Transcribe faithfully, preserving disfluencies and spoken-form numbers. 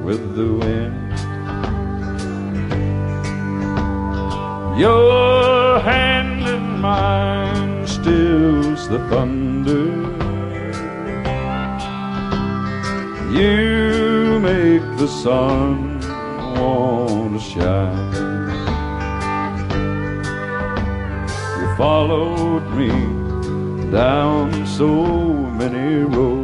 with the wind. Your hand in mine stills the thunder. You make the sun wanna shine. You followed me down so many roads.